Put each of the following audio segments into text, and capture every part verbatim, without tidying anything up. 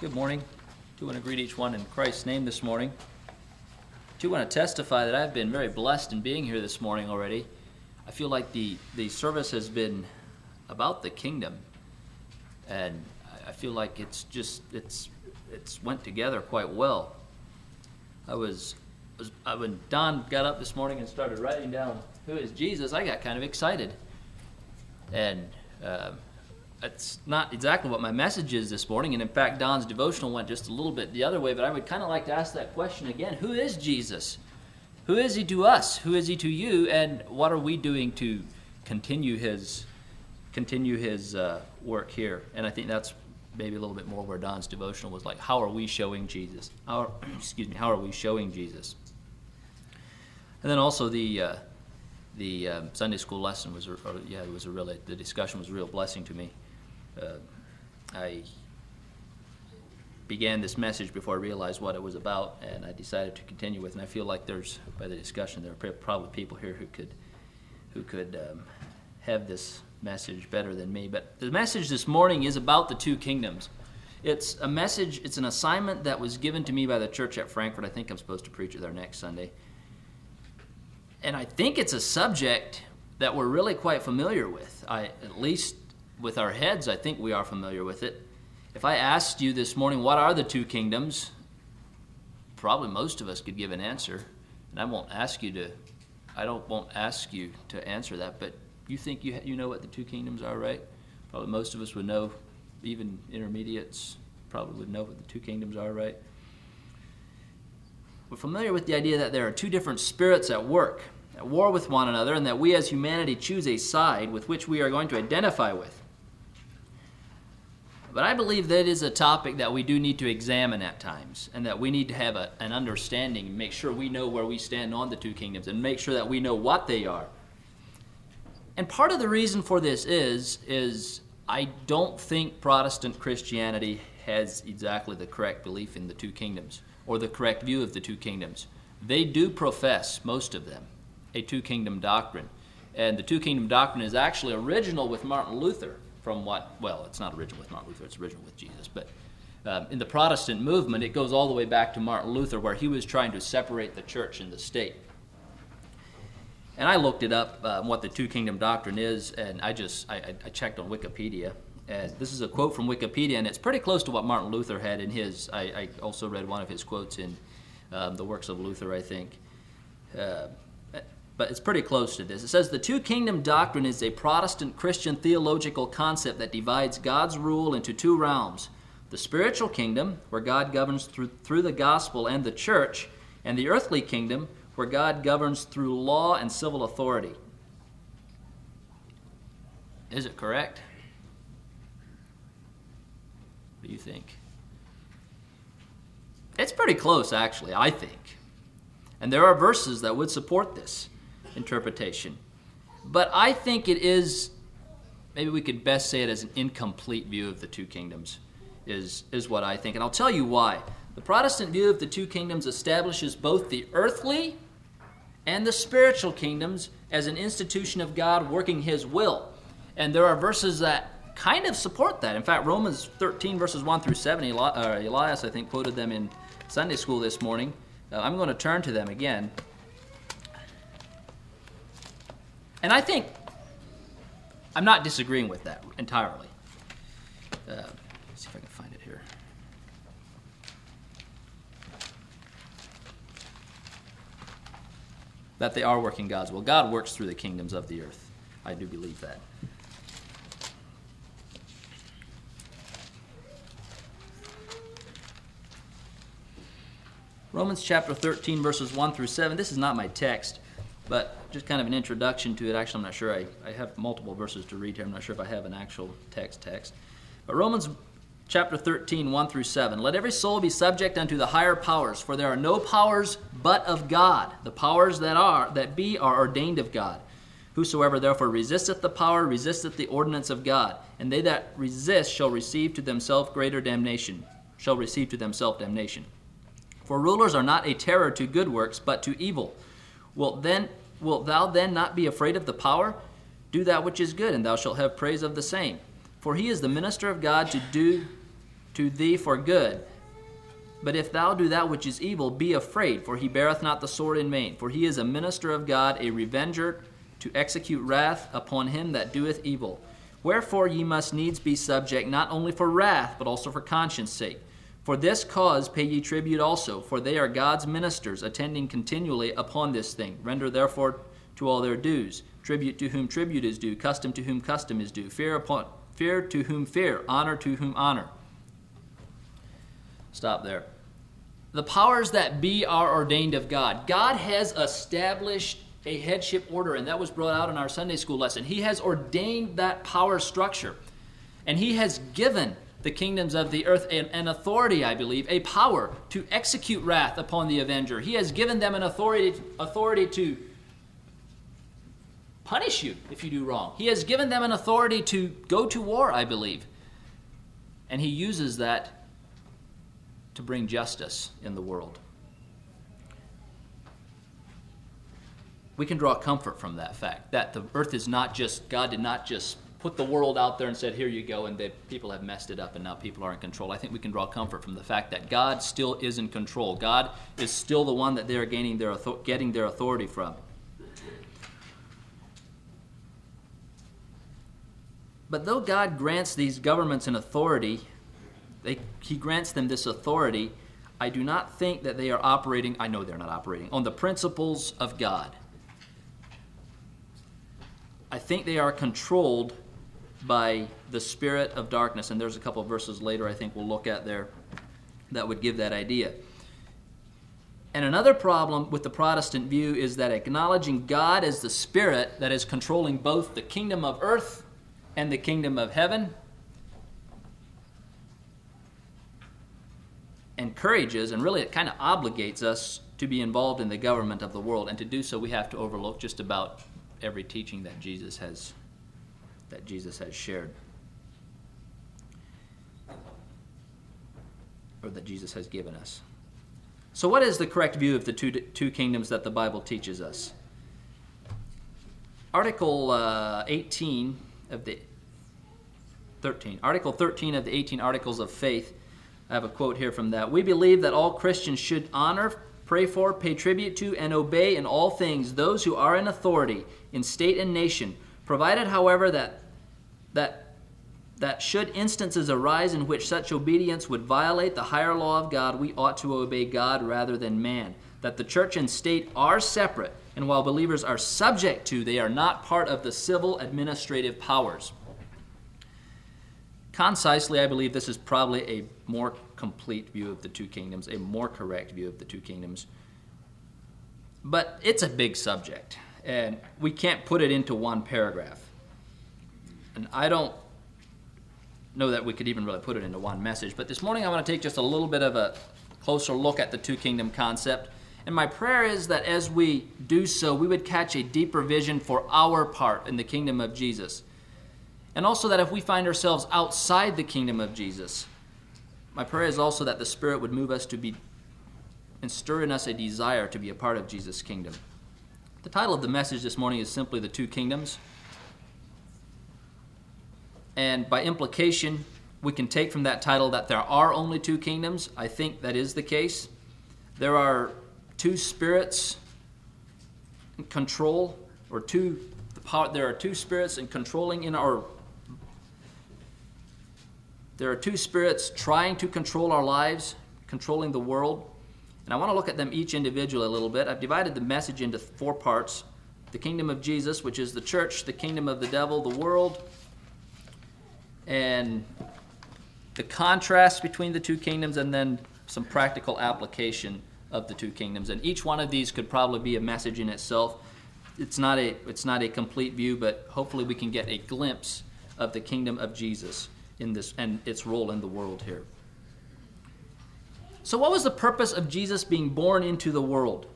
Good morning. I do want to greet each one in Christ's name this morning. I do want to testify that I've been very blessed in being here this morning already. I feel like the, the service has been about the kingdom, and I feel like it's just, it's it's went together quite well. I was, was I, when Don got up this morning and started writing down who is Jesus, I got kind of excited. And uh, it's not exactly what my message is this morning, and in fact, Don's devotional went just a little bit the other way, but I would kind of like to ask that question again. Who is Jesus? Who is he to us? Who is he to you? And what are we doing to continue his continue his uh, work here? And I think that's maybe a little bit more where Don's devotional was like, how are we showing Jesus? How, excuse me, how are we showing Jesus? And then also the uh, the um, Sunday school lesson was, a, or, yeah, it was a really, the discussion was a real blessing to me. Uh, I began this message before I realized what it was about, and I decided to continue with it. And I feel like there's, by the discussion, there are probably people here who could, who could um, have this message better than me. But the message this morning is about the two kingdoms. It's a message, it's an assignment that was given to me by the church at Frankfurt. I think I'm supposed to preach it there next Sunday. And I think it's a subject that we're really quite familiar with. I, at least with our heads, I think we are familiar with it. If I asked you this morning, what are the two kingdoms? Probably most of us could give an answer. And I won't ask you to, I don't won't ask you to answer that, but you think you you know what the two kingdoms are, right? Probably most of us would know, even intermediates probably would know what the two kingdoms are, right? We're familiar with the idea that there are two different spirits at work, at war with one another, and that we as humanity choose a side with which we are going to identify with. But I believe that is a topic that we do need to examine at times, and that we need to have a, an understanding and make sure we know where we stand on the two kingdoms and make sure that we know what they are. And part of the reason for this is, is I don't think Protestant Christianity has exactly the correct belief in the two kingdoms or the correct view of the two kingdoms. They do profess, most of them, a two-kingdom doctrine. And the two-kingdom doctrine is actually original with Martin Luther. From what, well, it's not original with Martin Luther, it's original with Jesus, but um, in the Protestant movement, it goes all the way back to Martin Luther, where he was trying to separate the church and the state. And I looked it up, uh, what the two-kingdom doctrine is, and I just, I, I checked on Wikipedia, and this is a quote from Wikipedia, and it's pretty close to what Martin Luther had in his, I, I also read one of his quotes in um, the Works of Luther, I think. Uh, But it's pretty close to this. It says, the two-kingdom doctrine is a Protestant Christian theological concept that divides God's rule into two realms. The spiritual kingdom, where God governs through, through the gospel and the church, and the earthly kingdom, where God governs through law and civil authority. Is it correct? What do you think? It's pretty close, actually, I think. And there are verses that would support this interpretation. But I think it is, maybe we could best say it as an incomplete view of the two kingdoms, is, is what I think. And I'll tell you why. The Protestant view of the two kingdoms establishes both the earthly and the spiritual kingdoms as an institution of God working his will. And there are verses that kind of support that. In fact, Romans thirteen, verses one through seven, Eli- uh, Elias, I think, quoted them in Sunday school this morning. Uh, I'm going to turn to them again. And I think I'm not disagreeing with that entirely. Uh, let's see if I can find it here. That they are working God's will. God works through the kingdoms of the earth. I do believe that. Romans chapter thirteen, verses one through seven. This is not my text, but just kind of an introduction to it. Actually, I'm not sure. I, I have multiple verses to read here. I'm not sure if I have an actual text text. But Romans chapter thirteen, one through seven. Let every soul be subject unto the higher powers, for there are no powers but of God. The powers that are, that be, are ordained of God. Whosoever therefore resisteth the power, resisteth the ordinance of God. And they that resist shall receive to themselves greater damnation, shall receive to themselves damnation. For rulers are not a terror to good works, but to evil. Wilt then, wilt thou then not be afraid of the power? Do that which is good, and thou shalt have praise of the same. For he is the minister of God to do to thee for good. But if thou do that which is evil, be afraid, for he beareth not the sword in vain. For he is a minister of God, a revenger, to execute wrath upon him that doeth evil. Wherefore ye must needs be subject, not only for wrath, but also for conscience sake. For this cause pay ye tribute also, for they are God's ministers, attending continually upon this thing. Render therefore to all their dues. Tribute to whom tribute is due, custom to whom custom is due, fear upon fear to whom fear, honor to whom honor. Stop there. The powers that be are ordained of God. God has established a headship order, and that was brought out in our Sunday school lesson. He has ordained that power structure, and he has given the kingdoms of the earth an, an authority, I believe, a power to execute wrath upon the avenger. He has given them an authority, authority to punish you if you do wrong. He has given them an authority to go to war, I believe. And he uses that to bring justice in the world. We can draw comfort from that fact, that the earth is not just, God did not just put the world out there and said, here you go, and the people have messed it up and now people are in control. I think we can draw comfort from the fact that God still is in control. God is still the one that they are gaining their, getting their authority from. But though God grants these governments an authority, they, he grants them this authority, I do not think that they are operating, I know they're not operating, on the principles of God. I think they are controlled by the spirit of darkness, and there's a couple of verses later I think we'll look at there that would give that idea. And another problem with the Protestant view is that acknowledging God as the spirit that is controlling both the kingdom of earth and the kingdom of heaven encourages, and really it kind of obligates us to be involved in the government of the world, and to do so we have to overlook just about every teaching that Jesus has that Jesus has shared, or that Jesus has given us. So what is the correct view of the two, two kingdoms that the Bible teaches us? Article uh, eighteen of the thirteen, Article thirteen of the eighteen Articles of Faith, I have a quote here from that. We believe that all Christians should honor, pray for, pay tribute to, and obey in all things those who are in authority in state and nation, provided, however, that that that should instances arise in which such obedience would violate the higher law of God, we ought to obey God rather than man. That the church and state are separate, and while believers are subject to, they are not part of the civil administrative powers. Concisely, I believe this is probably a more complete view of the two kingdoms, a more correct view of the two kingdoms. But it's a big subject, and we can't put it into one paragraph. And I don't know that we could even really put it into one message, but this morning I want to take just a little bit of a closer look at the two kingdom concept. And my prayer is that as we do so, we would catch a deeper vision for our part in the kingdom of Jesus. And also that if we find ourselves outside the kingdom of Jesus, my prayer is also that the Spirit would move us to be and stir in us a desire to be a part of Jesus' kingdom. The title of the message this morning is simply The Two Kingdoms. And by implication, we can take from that title that there are only two kingdoms. I think that is the case. There are two spirits in control, or two, the power, there are two spirits in controlling in our There are two spirits trying to control our lives, controlling the world. And I want to look at them each individually a little bit. I've divided the message into four parts. The kingdom of Jesus, which is the church, the kingdom of the devil, the world, and the contrast between the two kingdoms, and then some practical application of the two kingdoms. And each one of these could probably be a message in itself. It's not a, it's not a complete view, but hopefully we can get a glimpse of the kingdom of Jesus in this and its role in the world here. So what was the purpose of Jesus being born into the world?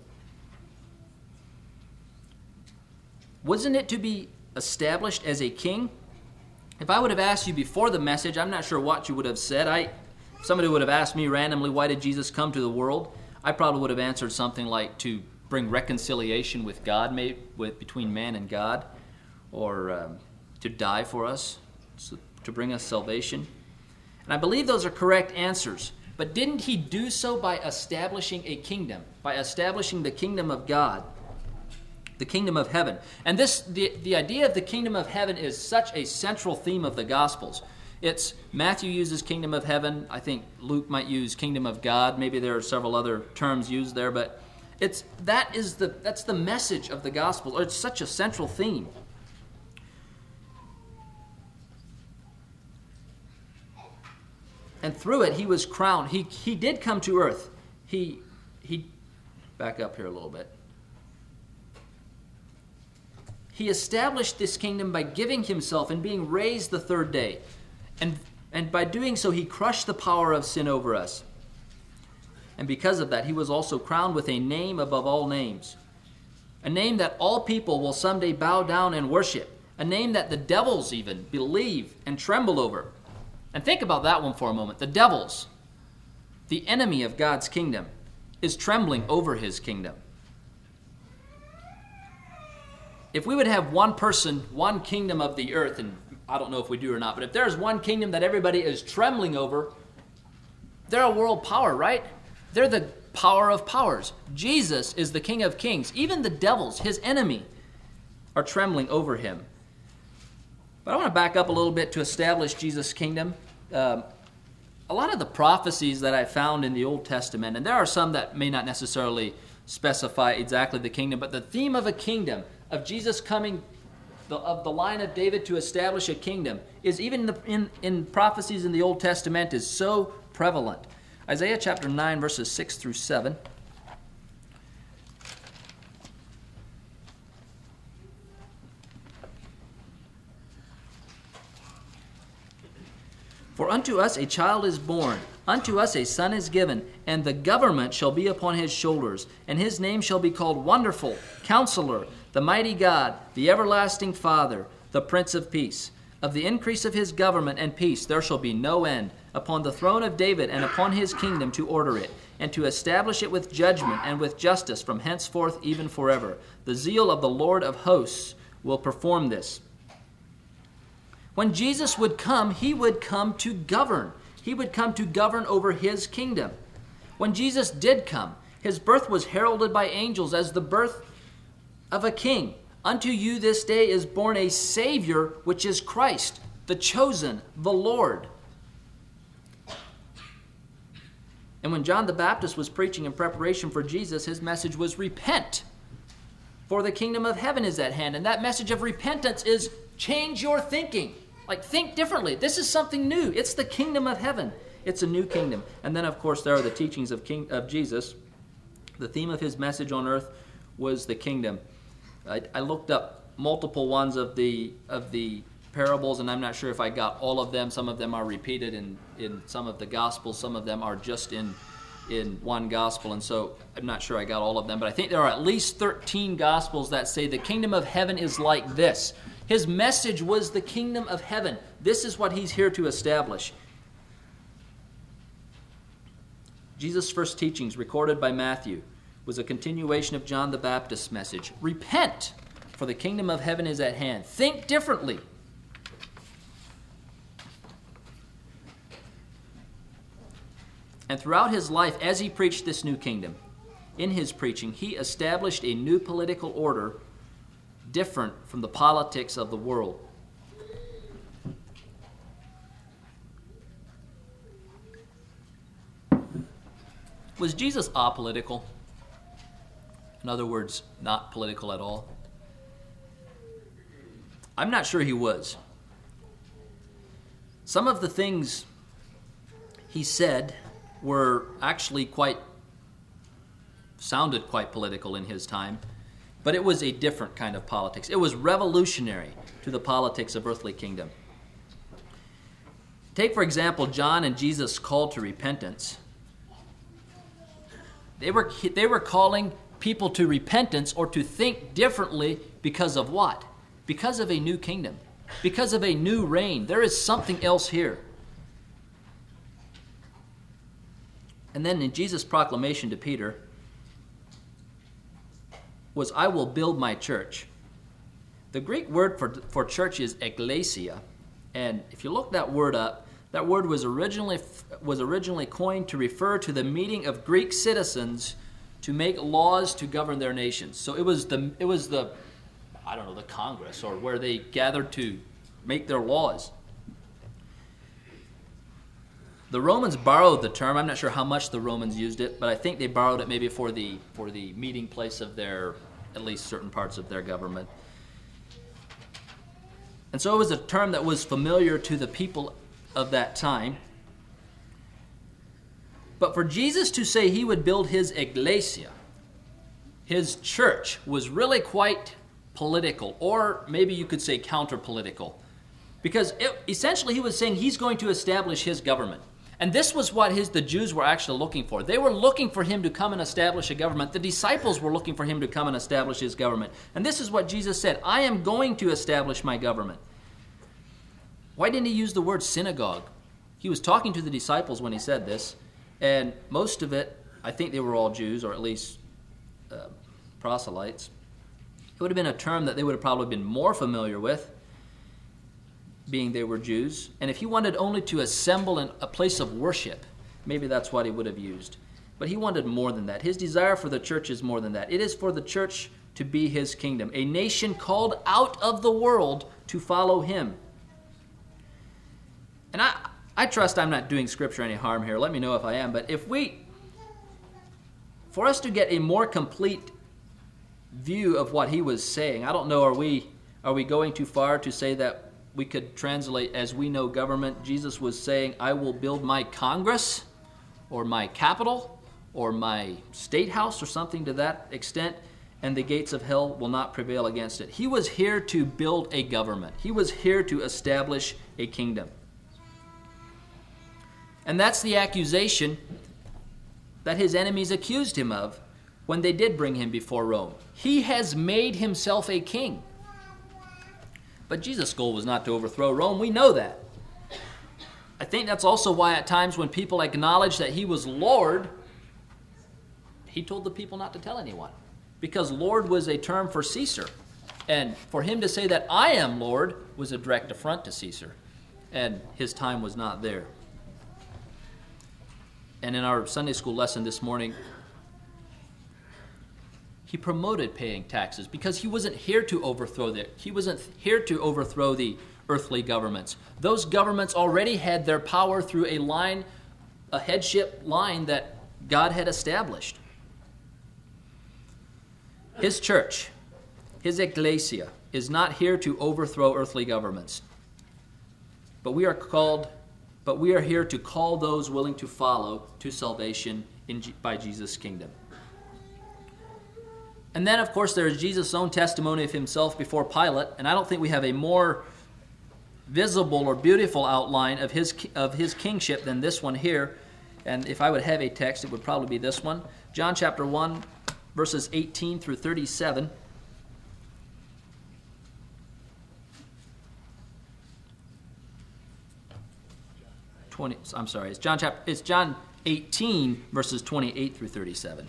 Wasn't it to be established as a king? If I would have asked you before the message, I'm not sure what you would have said. I, if somebody would have asked me randomly, why did Jesus come to the world? I probably would have answered something like to bring reconciliation with God, maybe with, between man and God, or um, to die for us, so to bring us salvation. And I believe those are correct answers. But didn't he do so by establishing a kingdom, by establishing the kingdom of God, the kingdom of heaven? And this, the, the idea of the kingdom of heaven is such a central theme of the Gospels. It's Matthew uses kingdom of heaven. I think Luke might use kingdom of God. Maybe there are several other terms used there, but it's that is the that's the message of the gospel. Or it's such a central theme. And through it, he was crowned. He he did come to earth. He he back up here a little bit. He established this kingdom by giving himself and being raised the third day. And, and by doing so, he crushed the power of sin over us. And because of that, he was also crowned with a name above all names. A name that all people will someday bow down and worship. A name that the devils even believe and tremble over. And think about that one for a moment. The devils, the enemy of God's kingdom, is trembling over his kingdom. If we would have one person, one kingdom of the earth, and I don't know if we do or not, but if there's one kingdom that everybody is trembling over, they're a world power, right? They're the power of powers. Jesus is the King of kings. Even the devils, his enemy, are trembling over him. But I want to back up a little bit to establish Jesus' kingdom. Um, a lot of the prophecies that I found in the Old Testament, and there are some that may not necessarily specify exactly the kingdom, but the theme of a kingdom, of Jesus coming, the, of the line of David to establish a kingdom, is even in, the, in, in prophecies in the Old Testament is so prevalent. Isaiah chapter nine, verses six through seven. For unto us a child is born, unto us a son is given, and the government shall be upon his shoulders, and his name shall be called Wonderful, Counselor, the Mighty God, the Everlasting Father, the Prince of Peace. Of the increase of his government and peace there shall be no end, upon the throne of David and upon his kingdom to order it, and to establish it with judgment and with justice from henceforth even forever. The zeal of the Lord of hosts will perform this. When Jesus would come, he would come to govern. He would come to govern over his kingdom. When Jesus did come, his birth was heralded by angels as the birth of a king. Unto you this day is born a Savior, which is Christ, the chosen, the Lord. And when John the Baptist was preaching in preparation for Jesus, his message was repent, for the kingdom of heaven is at hand. And that message of repentance is change your thinking. Like, think differently. This is something new. It's the kingdom of heaven. It's a new kingdom. And then, of course, there are the teachings of King of Jesus. The theme of his message on earth was the kingdom. I, I looked up multiple ones of the of the parables, and I'm not sure if I got all of them. Some of them are repeated in, in some of the Gospels. Some of them are just in, in one Gospel, and so I'm not sure I got all of them. But I think there are at least thirteen Gospels that say the kingdom of heaven is like this. His message was the kingdom of heaven. This is what he's here to establish. Jesus' first teachings, recorded by Matthew, was a continuation of John the Baptist's message. Repent, for the kingdom of heaven is at hand. Think differently. And throughout his life, as he preached this new kingdom, in his preaching, he established a new political order different from the politics of the world. Was Jesus apolitical? In other words, not political at all? I'm not sure he was. Some of the things he said were actually quite, sounded quite political in his time, but it was a different kind of politics. It was revolutionary to the politics of earthly kingdom. Take, for example, John and Jesus' call to repentance. They were, they were calling people to repentance or to think differently because of what? Because of a new kingdom. Because of a new reign. There is something else here. And then in Jesus' proclamation to Peter was, I will build my church. The Greek word for, for church is ekklesia. And if you look that word up, That word was originally was originally coined to refer to the meeting of Greek citizens to make laws to govern their nations. So it was the it was the I don't know, the Congress, or where they gathered to make their laws. The Romans borrowed the term. I'm not sure how much the Romans used it, but I think they borrowed it maybe for the for the meeting place of their, at least certain parts of their government. And so it was a term that was familiar to the people of that time. But for Jesus to say he would build his ecclesia, his church, was really quite political, or maybe you could say counter-political, because it, essentially he was saying he's going to establish his government. And this was what his the Jews were actually looking for. They were looking for him to come and establish a government. The disciples were looking for him to come and establish his government. And this is what Jesus said, I am going to establish my government. Why didn't he use the word synagogue? He was talking to the disciples when he said this, and most of it, I think they were all Jews, or at least uh, proselytes. It would have been a term that they would have probably been more familiar with, being they were Jews. And if he wanted only to assemble in a place of worship, maybe that's what he would have used. But he wanted more than that. His desire for the church is more than that. It is for the church to be his kingdom, a nation called out of the world to follow him. And I, I trust I'm not doing Scripture any harm here. Let me know if I am. But if we, for us to get a more complete view of what he was saying, I don't know, are we are we going too far to say that we could translate as we know government? Jesus was saying, I will build my Congress or my Capitol or my State House or something to that extent, and the gates of hell will not prevail against it. He was here to build a government. He was here to establish a kingdom. And that's the accusation that his enemies accused him of when they did bring him before Rome. He has made himself a king. But Jesus' goal was not to overthrow Rome. We know that. I think that's also why at times when people acknowledged that he was Lord, he told the people not to tell anyone. Because Lord was a term for Caesar. And for him to say that I am Lord was a direct affront to Caesar. And his time was not there. And in our Sunday school lesson this morning, he promoted paying taxes because he wasn't here to overthrow the, he wasn't here to overthrow the earthly governments. Those governments already had their power through a line, a headship line that God had established. His church, his ecclesia, is not here to overthrow earthly governments. But we are called But we are here to call those willing to follow to salvation in, by Jesus' kingdom. And then, of course, there is Jesus' own testimony of himself before Pilate, and I don't think we have a more visible or beautiful outline of his of his kingship than this one here. And if I would have a text, it would probably be this one. John chapter one, verses eighteen through thirty-seven. twenty, I'm sorry, it's John chapter it's John eighteen verses twenty-eight through thirty-seven.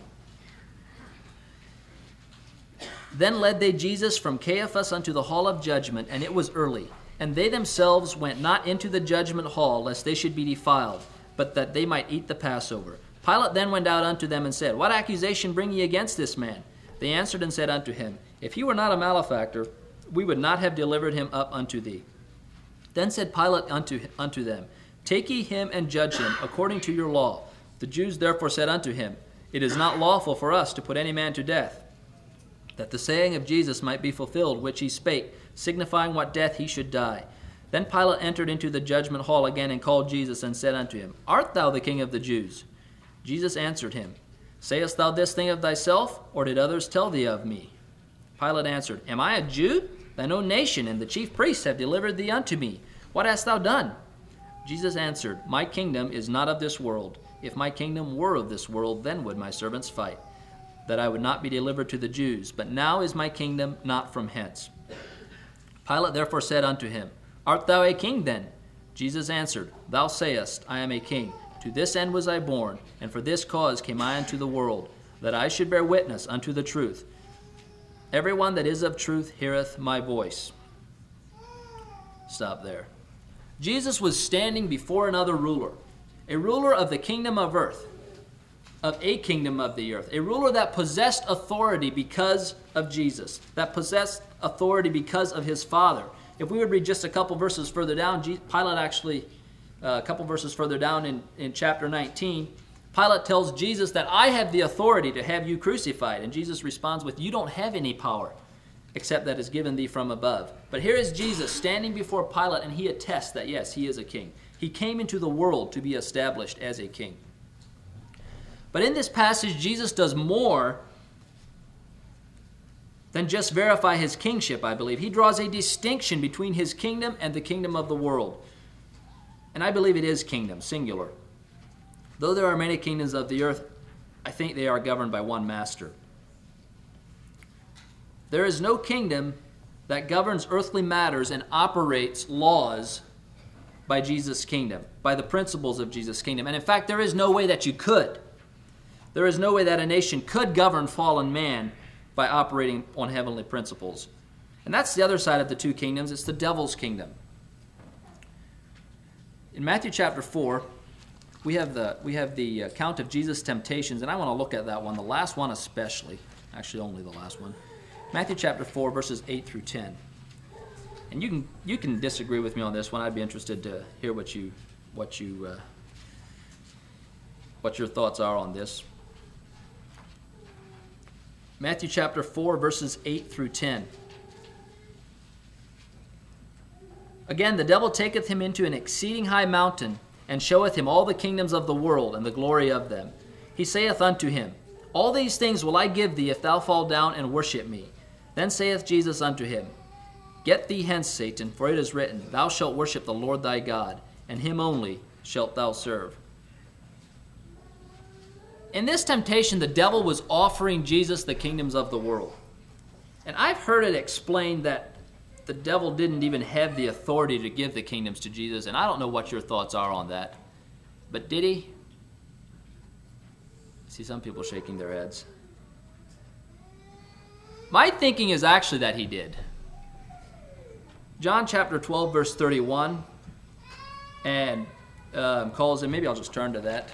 Then led they Jesus from Caiaphas unto the hall of judgment, and it was early. And they themselves went not into the judgment hall, lest they should be defiled, but that they might eat the Passover. Pilate then went out unto them and said, What accusation bring ye against this man? They answered and said unto him, If he were not a malefactor, we would not have delivered him up unto thee. Then said Pilate unto, unto them, Take ye him and judge him according to your law. The Jews therefore said unto him, It is not lawful for us to put any man to death, that the saying of Jesus might be fulfilled, which he spake, signifying what death he should die. Then Pilate entered into the judgment hall again and called Jesus and said unto him, Art thou the King of the Jews? Jesus answered him, Sayest thou this thing of thyself, or did others tell thee of me? Pilate answered, Am I a Jew? Thine own nation and the chief priests have delivered thee unto me. What hast thou done? Jesus answered, My kingdom is not of this world. If my kingdom were of this world, then would my servants fight, that I would not be delivered to the Jews. But now is my kingdom not from hence. Pilate therefore said unto him, Art thou a king then? Jesus answered, Thou sayest, I am a king. To this end was I born, and for this cause came I unto the world, that I should bear witness unto the truth. Every one that is of truth heareth my voice. Stop there. Jesus was standing before another ruler, a ruler of the kingdom of earth, of a kingdom of the earth, a ruler that possessed authority because of Jesus, that possessed authority because of his Father. If we would read just a couple verses further down, Pilate actually, uh, a couple verses further down in, in chapter nineteen, Pilate tells Jesus that I have the authority to have you crucified. And Jesus responds with, you don't have any power except that is given thee from above. But here is Jesus standing before Pilate, and he attests that, yes, he is a king. He came into the world to be established as a king. But in this passage, Jesus does more than just verify his kingship, I believe. He draws a distinction between his kingdom and the kingdom of the world. And I believe it is kingdom, singular. Though there are many kingdoms of the earth, I think they are governed by one master. There is no kingdom that governs earthly matters and operates laws by Jesus' kingdom, by the principles of Jesus' kingdom. And in fact, there is no way that you could. There is no way that a nation could govern fallen man by operating on heavenly principles. And that's the other side of the two kingdoms. It's the devil's kingdom. In Matthew chapter four, we have the we have the account of Jesus' temptations, and I want to look at that one, the last one especially. Actually, only the last one. Matthew chapter four, verses eight through ten. And you can you can disagree with me on this one. I'd be interested to hear what you what you uh, what your thoughts are on this. Matthew chapter four, verses eight through ten. Again, the devil taketh him into an exceeding high mountain, and showeth him all the kingdoms of the world, and the glory of them. He saith unto him, all these things will I give thee, if thou fall down and worship me. Then saith Jesus unto him, get thee hence, Satan, for it is written, thou shalt worship the Lord thy God, and him only shalt thou serve. In this temptation, the devil was offering Jesus the kingdoms of the world. And I've heard it explained that the devil didn't even have the authority to give the kingdoms to Jesus, and I don't know what your thoughts are on that. But did he? I see some people shaking their heads. My thinking is actually that he did. John chapter twelve, verse thirty-one, and um, calls him, maybe I'll just turn to that.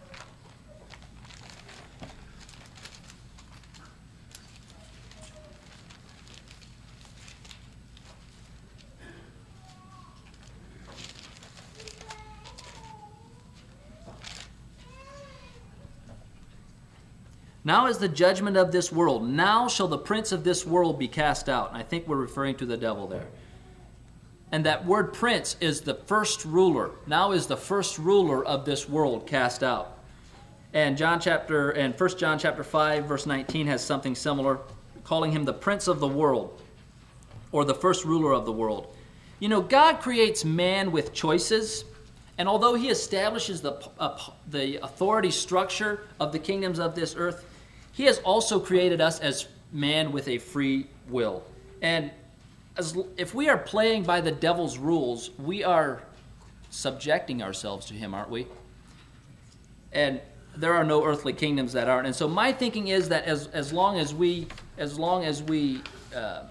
Now is the judgment of this world. Now shall the prince of this world be cast out. And I think we're referring to the devil there. And that word prince is the first ruler. Now is the first ruler of this world cast out. And John chapter and First John chapter five, verse nineteen has something similar, calling him the prince of the world, or the first ruler of the world. You know, God creates man with choices. And although he establishes the, uh, the authority structure of the kingdoms of this earth, he has also created us as man with a free will. And as, if we are playing by the devil's rules, we are subjecting ourselves to him, aren't we? And there are no earthly kingdoms that aren't. And so my thinking is that as, as long as we, as long as we uh,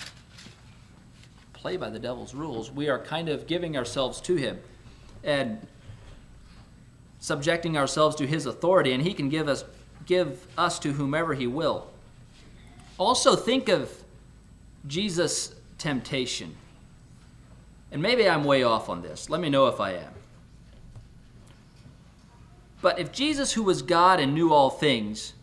play by the devil's rules, we are kind of giving ourselves to him and subjecting ourselves to his authority, and he can give us give us to whomever he will. Also think of Jesus' temptation. And maybe I'm way off on this. Let me know if I am. But if Jesus, who was God and knew all things,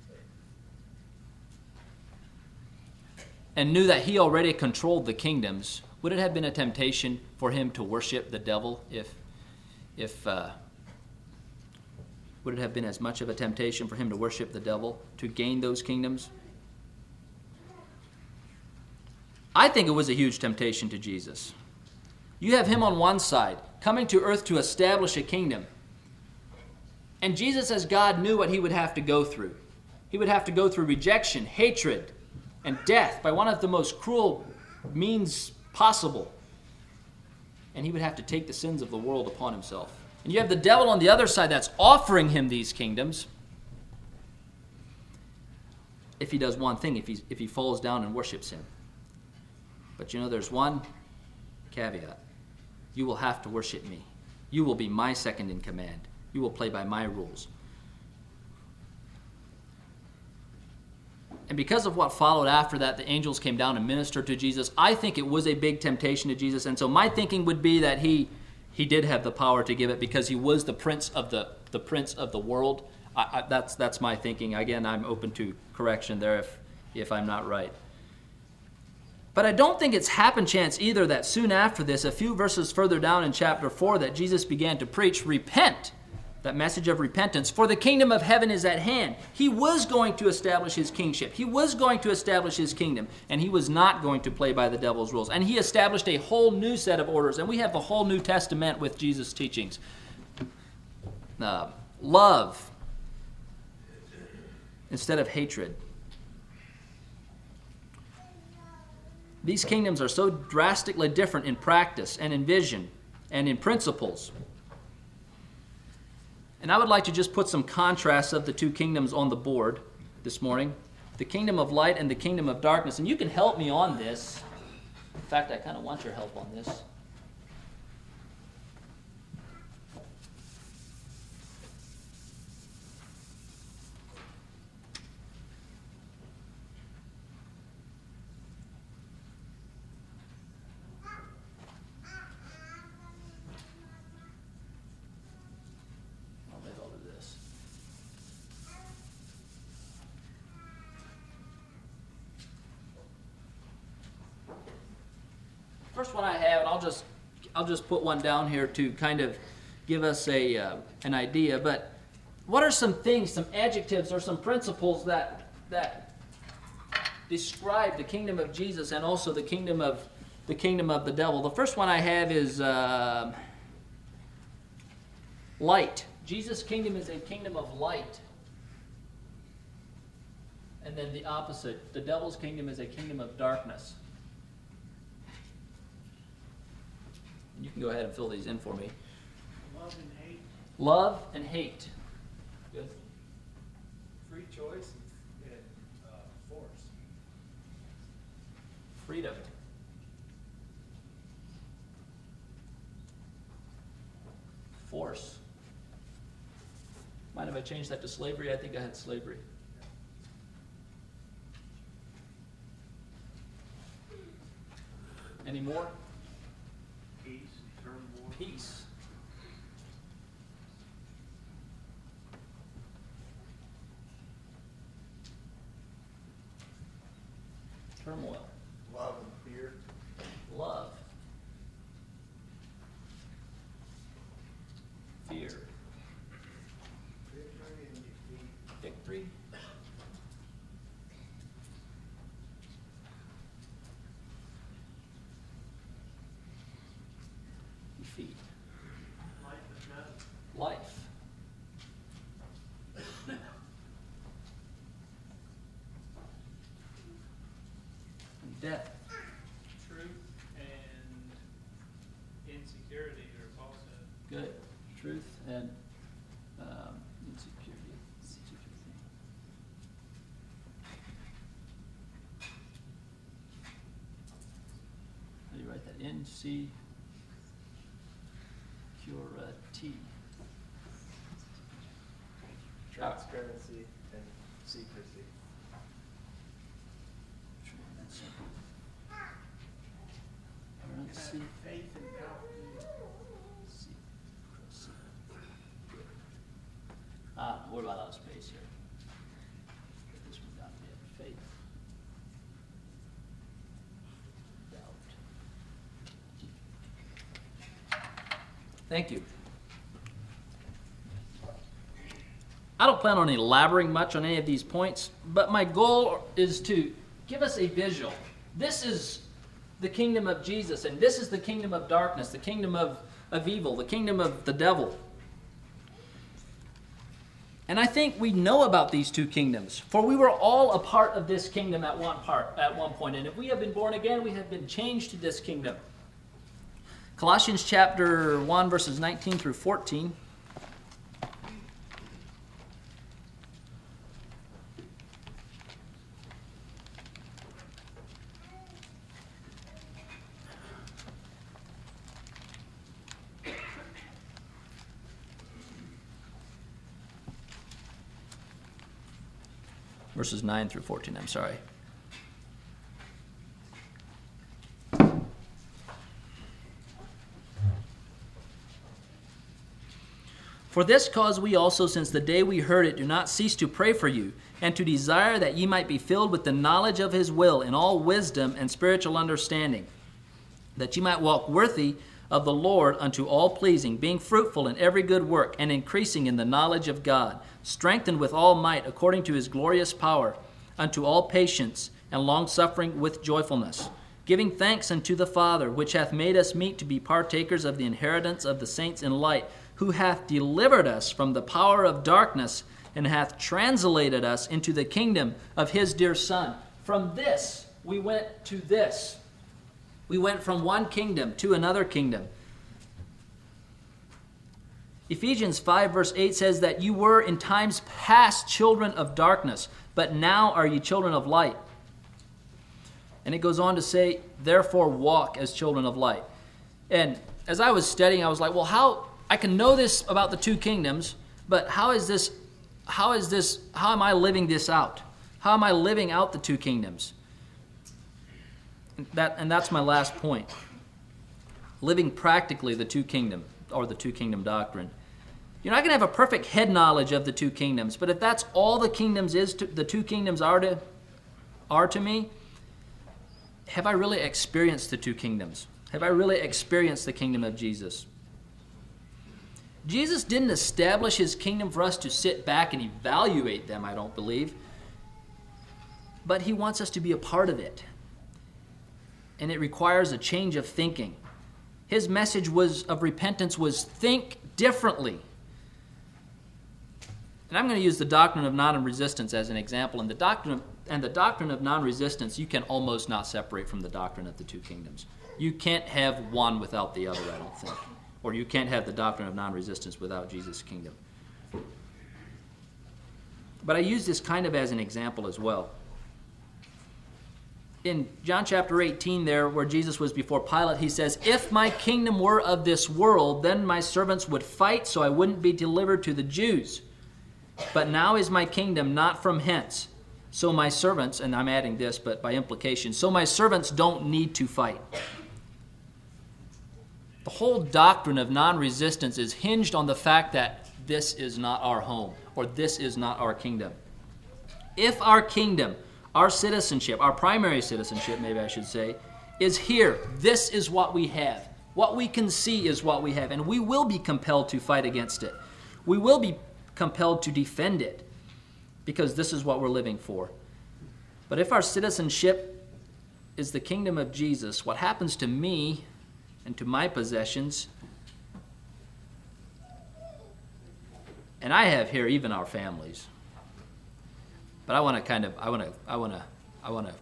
and knew that he already controlled the kingdoms, would it have been a temptation for him to worship the devil if If uh, would it have been as much of a temptation for him to worship the devil to gain those kingdoms? I think it was a huge temptation to Jesus. You have him on one side, coming to earth to establish a kingdom. And Jesus, as God, knew what he would have to go through. He would have to go through rejection, hatred, and death by one of the most cruel means possible. And he would have to take the sins of the world upon himself. And you have the devil on the other side that's offering him these kingdoms. If he does one thing, if he, if he falls down and worships him. But you know, there's one caveat. you will have to worship me. You will be my second in command. You will play by my rules. And because of what followed after that, the angels came down and ministered to Jesus. I think it was a big temptation to Jesus. And so my thinking would be that he he did have the power to give it because he was the prince of the, the prince of the world. I, I, that's that's my thinking. Again, I'm open to correction there if if I'm not right. But I don't think it's happen chance either that soon after this, a few verses further down in chapter four, that Jesus began to preach, repent, that message of repentance, for the kingdom of heaven is at hand. He was going to establish his kingship. He was going to establish his kingdom, and he was not going to play by the devil's rules. And he established a whole new set of orders, and we have the whole New Testament with Jesus' teachings. Uh, love instead of hatred. These kingdoms are so drastically different in practice and in vision and in principles. And I would like to just put some contrasts of the two kingdoms on the board this morning. The kingdom of light and the kingdom of darkness. And you can help me on this. In fact, I kind of want your help on this. First one I have, and I'll just I'll just put one down here to kind of give us a uh, an idea. But what are some things, some adjectives, or some principles that that describe the kingdom of Jesus and also the kingdom of the kingdom of the devil? The first one I have is uh, light. Jesus' kingdom is a kingdom of light. And then the opposite, the devil's kingdom is a kingdom of darkness. You can go ahead and fill these in for me. Love and hate. Love and hate. Good. Free choice and uh, force. Freedom. Force. Mind if I change that to slavery? I think I had slavery. Any more? Peace, turmoil. Peace. Turmoil. Love and fear. Love. Fear. Victory and defeat. Victory. Defeat. Life and death. Life. And death. Truth and insecurity or falsehood. Good. Truth and um, insecurity. How do you write that? N C Security. Transparency and secrecy. Transparency. Faith and doubt. Secrecy. Ah, what about out of space here? Get this one down here. Faith. Doubt. Thank you. I don't plan on elaborating much on any of these points, but my goal is to give us a visual. This is the kingdom of Jesus, and this is the kingdom of darkness, the kingdom of, of evil, the kingdom of the devil. And I think we know about these two kingdoms, for we were all a part of this kingdom at one part, at one point. And if we have been born again, we have been changed to this kingdom. Colossians chapter one, verses nineteen through fourteen. verses nine through fourteen, I'm sorry. For this cause we also, since the day we heard it, do not cease to pray for you, and to desire that ye might be filled with the knowledge of his will in all wisdom and spiritual understanding, that ye might walk worthy of the Lord unto all pleasing, being fruitful in every good work, and increasing in the knowledge of God, strengthened with all might according to his glorious power, unto all patience and longsuffering with joyfulness, giving thanks unto the Father, which hath made us meet to be partakers of the inheritance of the saints in light, who hath delivered us from the power of darkness, and hath translated us into the kingdom of his dear Son. From this we went to this. We went from one kingdom to another kingdom. Ephesians five verse eight says that you were in times past children of darkness, but now are ye children of light. And it goes on to say, therefore walk as children of light. And as I was studying, I was like, well, how... I can know this about the two kingdoms, but how is this, how is this, how am I living this out? How am I living out the two kingdoms? That, and that's my last point. Living practically the two kingdom, or the two kingdom doctrine. You're not going to have a perfect head knowledge of the two kingdoms, but if that's all the kingdoms is, to, the two kingdoms are to, are to me, have I really experienced the two kingdoms? Have I really experienced the kingdom of Jesus? Jesus didn't establish his kingdom for us to sit back and evaluate them, I don't believe. But he wants us to be a part of it. And it requires a change of thinking. His message was of repentance was think differently. And I'm going to use the doctrine of non-resistance as an example. And the doctrine of, and the doctrine of non-resistance, you can almost not separate from the doctrine of the two kingdoms. You can't have one without the other, I don't think. Or you can't have the doctrine of non-resistance without Jesus' kingdom. But I use this kind of as an example as well. In John chapter eighteen there, where Jesus was before Pilate, he says, if my kingdom were of this world, then my servants would fight so I wouldn't be delivered to the Jews. But now is my kingdom not from hence. So my servants, and I'm adding this, but by implication, so my servants don't need to fight. The whole doctrine of non-resistance is hinged on the fact that this is not our home, or this is not our kingdom. If our kingdom, our citizenship, our primary citizenship, maybe I should say, is here, this is what we have. What we can see is what we have, and we will be compelled to fight against it. We will be compelled to defend it, because this is what we're living for. But if our citizenship is the kingdom of Jesus, what happens to me and to my possessions, and I have here even our families. But I want to kind of, I want to, I want to, I want to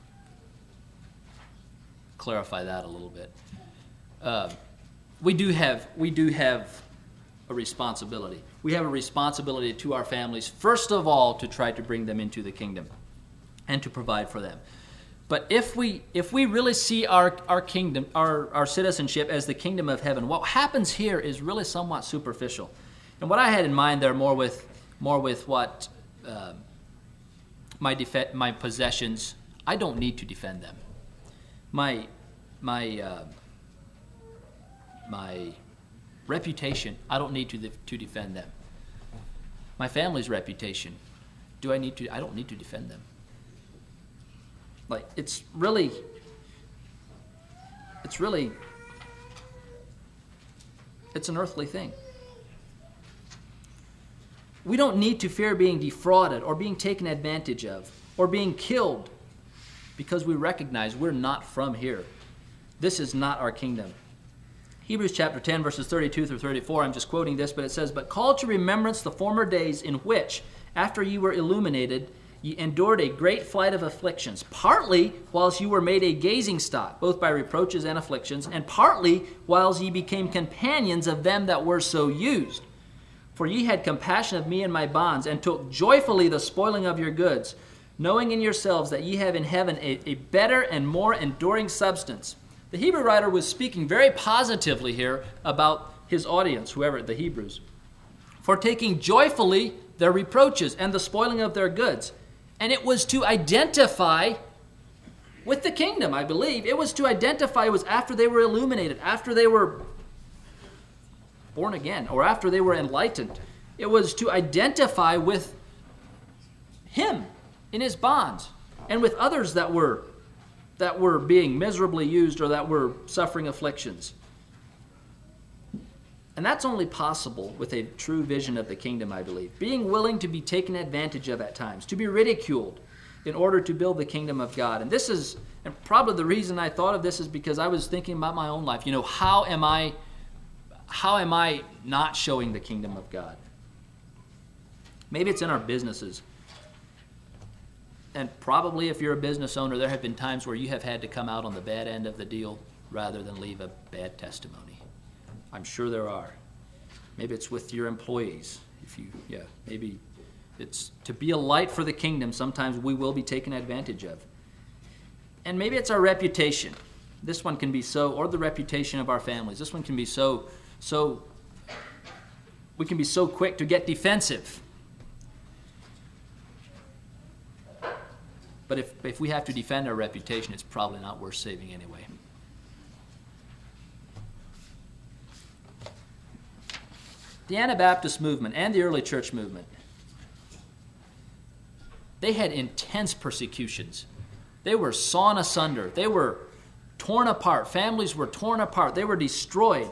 clarify that a little bit. Uh, we do have, we do have a responsibility. We have a responsibility to our families, first of all, to try to bring them into the kingdom and to provide for them. But if we if we really see our, our kingdom, our, our citizenship as the kingdom of heaven, what happens here is really somewhat superficial. And what I had in mind there more with more with what uh, my def- my possessions, I don't need to defend them. My my uh, my reputation, I don't need to de- to defend them. My family's reputation, do I need to? I don't need to defend them. Like, it's really, it's really, it's an earthly thing. We don't need to fear being defrauded or being taken advantage of or being killed because we recognize we're not from here. This is not our kingdom. Hebrews chapter ten, verses thirty-two through thirty-four, I'm just quoting this, but it says, but call to remembrance the former days in which, after ye were illuminated, ye endured a great flight of afflictions, partly whilst you were made a gazing stock, both by reproaches and afflictions, and partly whilst ye became companions of them that were so used. For ye had compassion of me and my bonds, and took joyfully the spoiling of your goods, knowing in yourselves that ye have in heaven a, a better and more enduring substance. The Hebrew writer was speaking very positively here about his audience, whoever, the Hebrews, for taking joyfully their reproaches and the spoiling of their goods. And it was to identify with the kingdom, I believe. It was to identify, it was after they were illuminated, after they were born again, or after they were enlightened. It was to identify with him in his bonds and with others that were that were being miserably used or that were suffering afflictions. And that's only possible with a true vision of the kingdom, I believe. Being willing to be taken advantage of at times, to be ridiculed in order to build the kingdom of God. And this is, and probably the reason I thought of this is because I was thinking about my own life. You know, how am I, how am I not showing the kingdom of God? Maybe it's in our businesses. And probably if you're a business owner, there have been times where you have had to come out on the bad end of the deal rather than leave a bad testimony. I'm sure there are. Maybe it's with your employees. If you, yeah, maybe it's to be a light for the kingdom. Sometimes we will be taken advantage of. And maybe it's our reputation. This one can be so, or the reputation of our families. This one can be so, so, we can be so quick to get defensive. But if, if we have to defend our reputation, it's probably not worth saving anyway. The Anabaptist movement and the early church movement, they had intense persecutions. They were sawn asunder. They were torn apart. Families were torn apart. They were destroyed.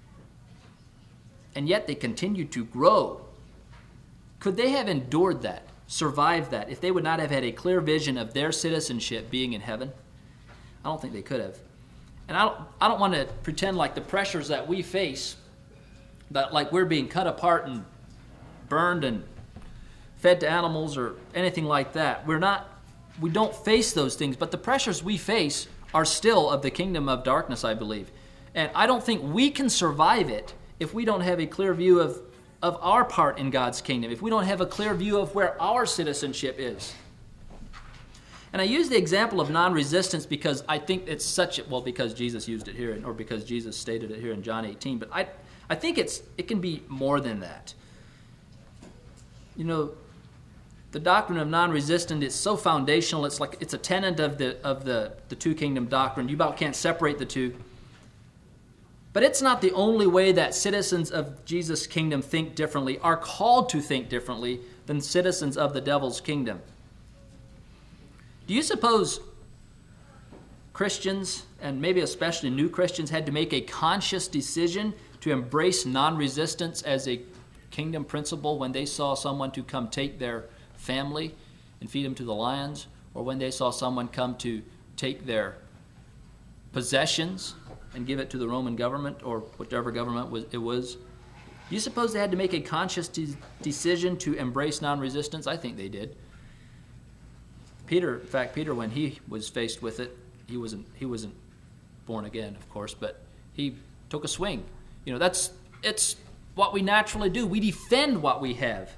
And yet they continued to grow. Could they have endured that, survived that, if they would not have had a clear vision of their citizenship being in heaven? I don't think they could have. And I don't, I don't want to pretend like the pressures that we face, that like we're being cut apart and burned and fed to animals or anything like that. We're not, we don't face those things, but the pressures we face are still of the kingdom of darkness, I believe. And I don't think we can survive it if we don't have a clear view of, of our part in God's kingdom, if we don't have a clear view of where our citizenship is. And I use the example of non-resistance because I think it's such a, well, because Jesus used it here, or because Jesus stated it here in John eighteen, but I I think it's it can be more than that. You know, the doctrine of non-resistance is so foundational. It's like it's a tenet of the of the, the two kingdom doctrine. You about can't separate the two. But it's not the only way that citizens of Jesus' kingdom think differently, are called to think differently than citizens of the devil's kingdom. Do you suppose Christians, and maybe especially new Christians, had to make a conscious decision to embrace non-resistance as a kingdom principle when they saw someone to come take their family and feed them to the lions, or when they saw someone come to take their possessions and give it to the Roman government or whatever government was, it was? Do you suppose they had to make a conscious de- decision to embrace non-resistance? I think they did. Peter, in fact, Peter, when he was faced with it, he wasn't he wasn't born again, of course, but he took a swing. You know, that's it's what we naturally do. We defend what we have.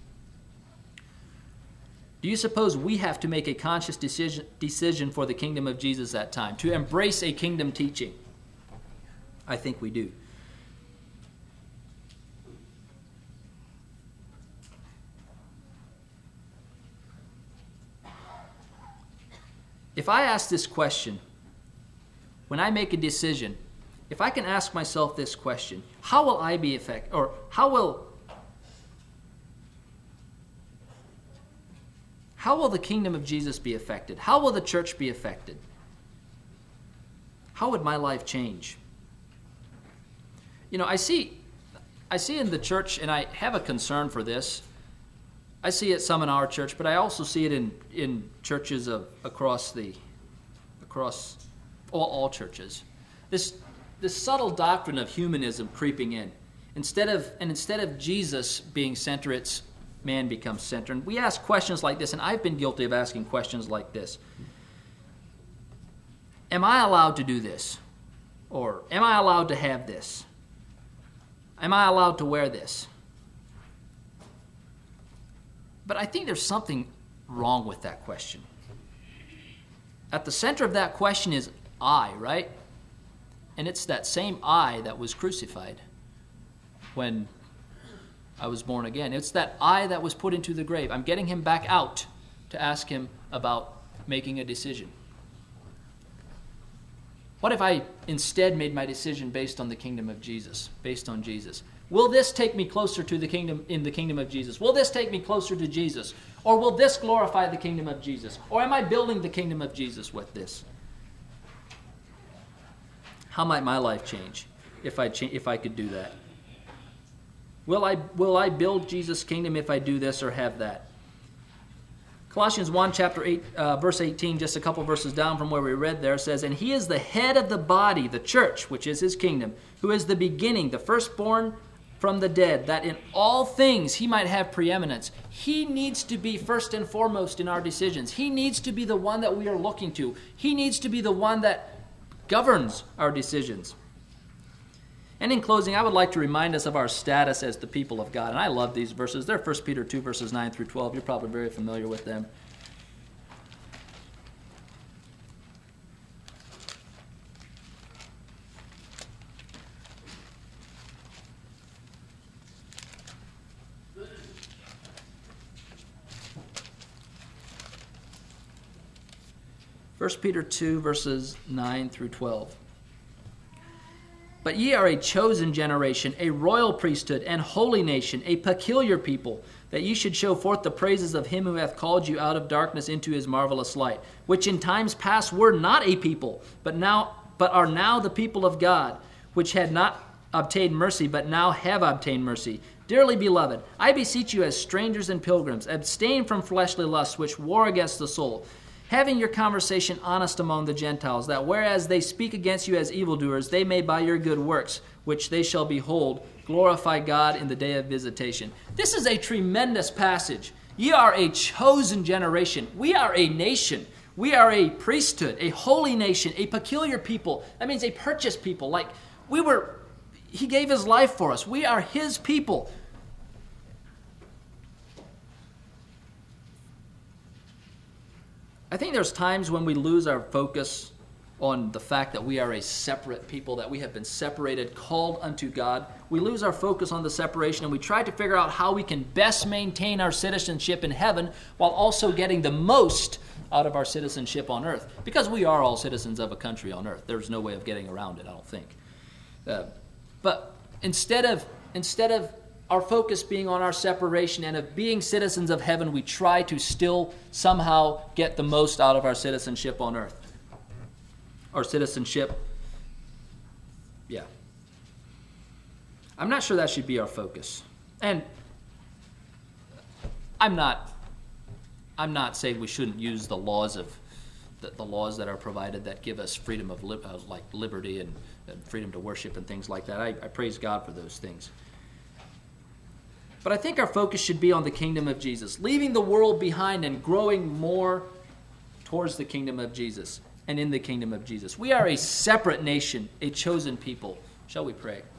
Do you suppose we have to make a conscious decision decision for the kingdom of Jesus at time, to embrace a kingdom teaching? I think we do. If I ask this question, when I make a decision, if I can ask myself this question, how will I be affected, or how will how will the kingdom of Jesus be affected? How will the church be affected? How would my life change? You know, I see I see in the church, and I have a concern for this. I see it some in our church, but I also see it in, in churches of across the across all, all churches. This this subtle doctrine of humanism creeping in. Instead of and instead of Jesus being center, it's man becomes center. And we ask questions like this, and I've been guilty of asking questions like this. Am I allowed to do this? Or am I allowed to have this? Am I allowed to wear this? But I think there's something wrong with that question. At the center of that question is I, right? And it's that same I that was crucified when I was born again. It's that I that was put into the grave. I'm getting him back out to ask him about making a decision? What if I instead made my decision based on the kingdom of Jesus, based on Jesus? Will this take me closer to the kingdom, in the kingdom of Jesus? Will this take me closer to Jesus? Or will this glorify the kingdom of Jesus? Or am I building the kingdom of Jesus with this? How might my life change if I cha- if I could do that? Will I will I build Jesus' kingdom if I do this or have that? Colossians one, chapter eight, uh, verse eighteen, just a couple verses down from where we read there, says, "And he is the head of the body, the church, which is his kingdom, who is the beginning, the firstborn from the dead, that in all things he might have preeminence." He needs to be first and foremost in our decisions. He needs to be the one that we are looking to. He needs to be the one that governs our decisions. And in closing, I would like to remind us of our status as the people of God. And I love these verses. They're First Peter two, verses nine through twelve. You're probably very familiar with them. First Peter two, verses nine through twelve. "But ye are a chosen generation, a royal priesthood, and holy nation, a peculiar people, that ye should show forth the praises of him who hath called you out of darkness into his marvelous light, which in times past were not a people, but now but are now the people of God, which had not obtained mercy, but now have obtained mercy. Dearly beloved, I beseech you as strangers and pilgrims, abstain from fleshly lusts which war against the soul, having your conversation honest among the Gentiles, that whereas they speak against you as evildoers, they may by your good works, which they shall behold, glorify God in the day of visitation." This is a tremendous passage. Ye are a chosen generation. We are a nation. We are a priesthood, a holy nation, a peculiar people. That means a purchased people. Like we were, he gave his life for us. We are his people. I think there's times when we lose our focus on the fact that we are a separate people, that we have been separated, called unto God. We lose our focus on the separation, and we try to figure out how we can best maintain our citizenship in heaven while also getting the most out of our citizenship on earth. Because we are all citizens of a country on earth. There's no way of getting around it, I don't think. Uh, but instead of instead of our focus being on our separation and of being citizens of heaven, we try to still somehow get the most out of our citizenship on earth. Our citizenship, yeah. I'm not sure that should be our focus. And I'm not I'm not saying we shouldn't use the laws of the, the laws that are provided that give us freedom of li- uh, like liberty and, and freedom to worship and things like that. I, I praise God for those things. But I think our focus should be on the kingdom of Jesus, leaving the world behind and growing more towards the kingdom of Jesus and in the kingdom of Jesus. We are a separate nation, a chosen people. Shall we pray?